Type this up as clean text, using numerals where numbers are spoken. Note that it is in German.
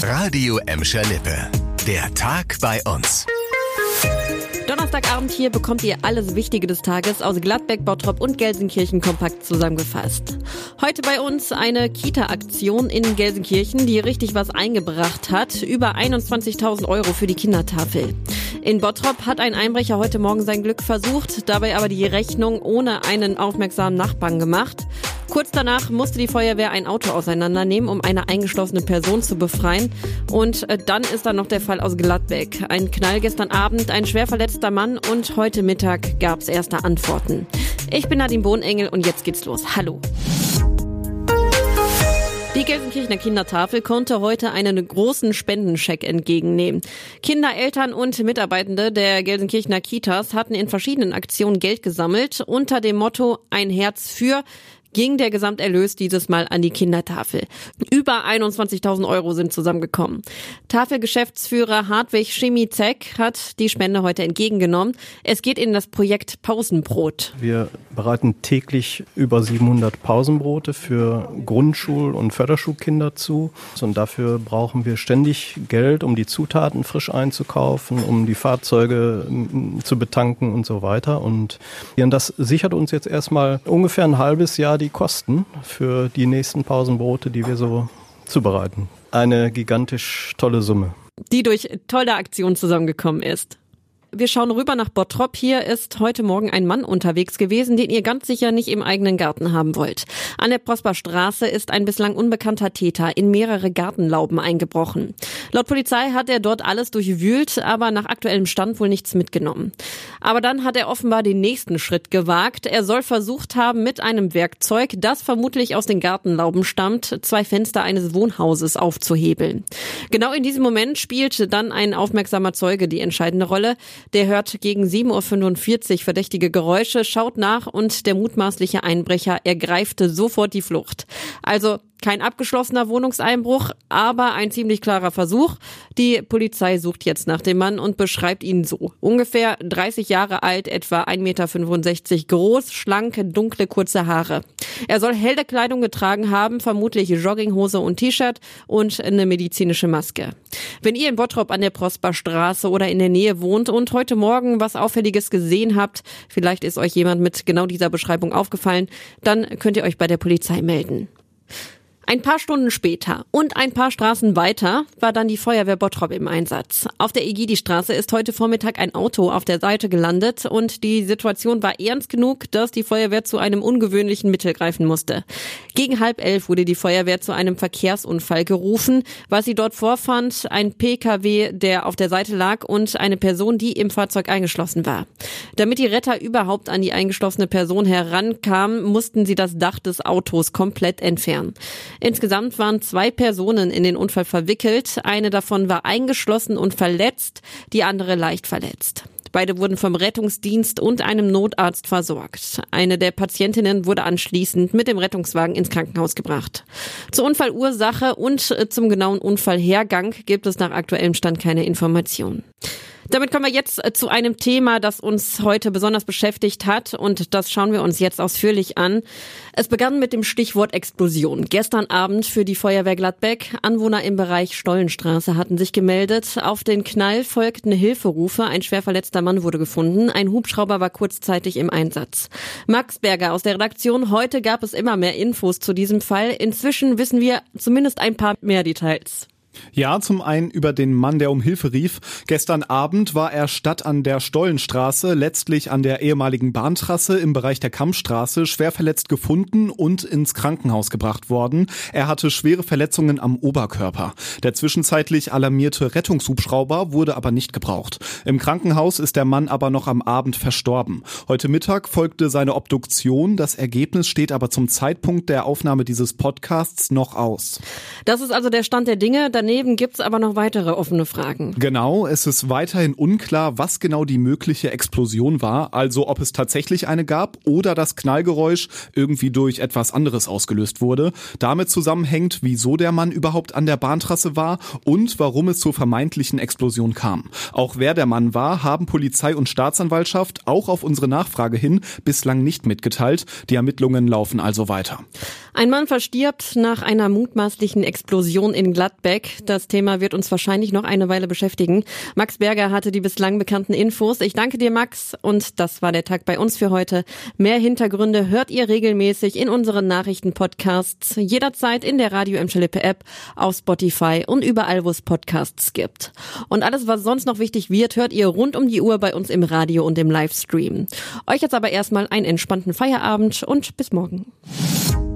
Radio Emscher Lippe. Der Tag bei uns. Donnerstagabend hier bekommt ihr alles Wichtige des Tages aus Gladbeck, Bottrop und Gelsenkirchen kompakt zusammengefasst. Heute bei uns eine Kita-Aktion in Gelsenkirchen, die richtig was eingebracht hat. Über 21.000 € für die Kindertafel. In Bottrop hat ein Einbrecher heute Morgen sein Glück versucht, dabei aber die Rechnung ohne einen aufmerksamen Nachbarn gemacht. Kurz danach musste die Feuerwehr ein Auto auseinandernehmen, um eine eingeschlossene Person zu befreien. Und dann ist da noch der Fall aus Gladbeck. Ein Knall gestern Abend, ein schwer verletzter Mann und heute Mittag gab es erste Antworten. Ich bin Nadine Bohnengel und jetzt geht's los. Hallo. Die Gelsenkirchener Kindertafel konnte heute einen großen Spendenscheck entgegennehmen. Kinder, Eltern und Mitarbeitende der Gelsenkirchener Kitas hatten in verschiedenen Aktionen Geld gesammelt. Unter dem Motto Ein Herz für ging der Gesamterlös dieses Mal an die Kindertafel. Über 21.000 € sind zusammengekommen. Tafelgeschäftsführer Hartwig Chemizek hat die Spende heute entgegengenommen. Es geht in das Projekt Pausenbrot. Wir bereiten täglich über 700 Pausenbrote für Grundschul- und Förderschulkinder zu. Und dafür brauchen wir ständig Geld, um die Zutaten frisch einzukaufen, um die Fahrzeuge zu betanken und so weiter. Und das sichert uns jetzt erstmal ungefähr ein halbes Jahr die Kosten für die nächsten Pausenbrote, die wir so zubereiten. Eine gigantisch tolle Summe, die durch tolle Aktionen zusammengekommen ist. Wir schauen rüber nach Bottrop. Hier ist heute Morgen ein Mann unterwegs gewesen, den ihr ganz sicher nicht im eigenen Garten haben wollt. An der Prosperstraße ist ein bislang unbekannter Täter in mehrere Gartenlauben eingebrochen. Laut Polizei hat er dort alles durchwühlt, aber nach aktuellem Stand wohl nichts mitgenommen. Aber dann hat er offenbar den nächsten Schritt gewagt. Er soll versucht haben, mit einem Werkzeug, das vermutlich aus den Gartenlauben stammt, 2 Fenster eines Wohnhauses aufzuhebeln. Genau in diesem Moment spielt dann ein aufmerksamer Zeuge die entscheidende Rolle. Der hört gegen 7.45 Uhr verdächtige Geräusche, schaut nach und der mutmaßliche Einbrecher ergreifte sofort die Flucht. Also kein abgeschlossener Wohnungseinbruch, aber ein ziemlich klarer Versuch. Die Polizei sucht jetzt nach dem Mann und beschreibt ihn so. Ungefähr 30 Jahre alt, etwa 1,65 Meter groß, schlanke, dunkle, kurze Haare. Er soll helle Kleidung getragen haben, vermutlich Jogginghose und T-Shirt und eine medizinische Maske. Wenn ihr in Bottrop an der Prosperstraße oder in der Nähe wohnt und heute Morgen was Auffälliges gesehen habt, vielleicht ist euch jemand mit genau dieser Beschreibung aufgefallen, dann könnt ihr euch bei der Polizei melden. Ein paar Stunden später und ein paar Straßen weiter war dann die Feuerwehr Bottrop im Einsatz. Auf der Egidi-Straße ist heute Vormittag ein Auto auf der Seite gelandet und die Situation war ernst genug, dass die Feuerwehr zu einem ungewöhnlichen Mittel greifen musste. Gegen 10:30 wurde die Feuerwehr zu einem Verkehrsunfall gerufen. Was sie dort vorfand, ein PKW, der auf der Seite lag und eine Person, die im Fahrzeug eingeschlossen war. Damit die Retter überhaupt an die eingeschlossene Person herankamen, mussten sie das Dach des Autos komplett entfernen. Insgesamt waren 2 Personen in den Unfall verwickelt. Eine davon war eingeschlossen und verletzt, die andere leicht verletzt. Beide wurden vom Rettungsdienst und einem Notarzt versorgt. Eine der Patientinnen wurde anschließend mit dem Rettungswagen ins Krankenhaus gebracht. Zur Unfallursache und zum genauen Unfallhergang gibt es nach aktuellem Stand keine Informationen. Damit kommen wir jetzt zu einem Thema, das uns heute besonders beschäftigt hat und das schauen wir uns jetzt ausführlich an. Es begann mit dem Stichwort Explosion. Gestern Abend für die Feuerwehr Gladbeck. Anwohner im Bereich Stollenstraße hatten sich gemeldet. Auf den Knall folgten Hilferufe. Ein schwer verletzter Mann wurde gefunden. Ein Hubschrauber war kurzzeitig im Einsatz. Max Berger aus der Redaktion. Heute gab es immer mehr Infos zu diesem Fall. Inzwischen wissen wir zumindest ein paar mehr Details. Ja, zum einen über den Mann, der um Hilfe rief. Gestern Abend war er statt an der Stollenstraße, letztlich an der ehemaligen Bahntrasse im Bereich der Kammstraße, schwer verletzt gefunden und ins Krankenhaus gebracht worden. Er hatte schwere Verletzungen am Oberkörper. Der zwischenzeitlich alarmierte Rettungshubschrauber wurde aber nicht gebraucht. Im Krankenhaus ist der Mann aber noch am Abend verstorben. Heute Mittag folgte seine Obduktion. Das Ergebnis steht aber zum Zeitpunkt der Aufnahme dieses Podcasts noch aus. Das ist also der Stand der Dinge. Daneben gibt's aber noch weitere offene Fragen. Genau, es ist weiterhin unklar, was genau die mögliche Explosion war, also ob es tatsächlich eine gab oder das Knallgeräusch irgendwie durch etwas anderes ausgelöst wurde. Damit zusammenhängt, wieso der Mann überhaupt an der Bahntrasse war und warum es zur vermeintlichen Explosion kam. Auch wer der Mann war, haben Polizei und Staatsanwaltschaft auch auf unsere Nachfrage hin bislang nicht mitgeteilt. Die Ermittlungen laufen also weiter. Ein Mann verstirbt nach einer mutmaßlichen Explosion in Gladbeck. Das Thema wird uns wahrscheinlich noch eine Weile beschäftigen. Max Berger hatte die bislang bekannten Infos. Ich danke dir, Max. Und das war der Tag bei uns für heute. Mehr Hintergründe hört ihr regelmäßig in unseren Nachrichtenpodcasts. Jederzeit in der Radio Emscher Lippe App, auf Spotify und überall, wo es Podcasts gibt. Und alles, was sonst noch wichtig wird, hört ihr rund um die Uhr bei uns im Radio und im Livestream. Euch jetzt aber erstmal einen entspannten Feierabend und bis morgen.